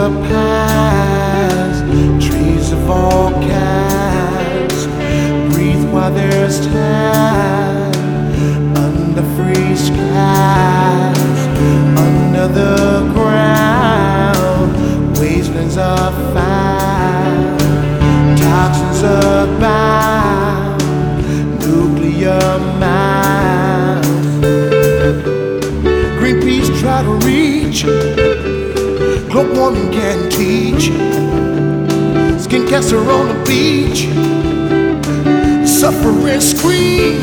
the past, trees of all kinds. Breathe while there's time, under free skies, under the ground. Wastelands are found, toxins abound, nuclear mounds. Greenpeace try to reach, global warming can teach. Skin cancer on the beach, suffer and scream.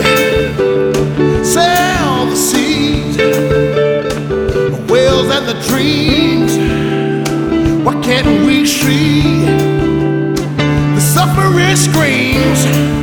Sell the seeds, the whales and the dreams. Why can't we see the suffering screams?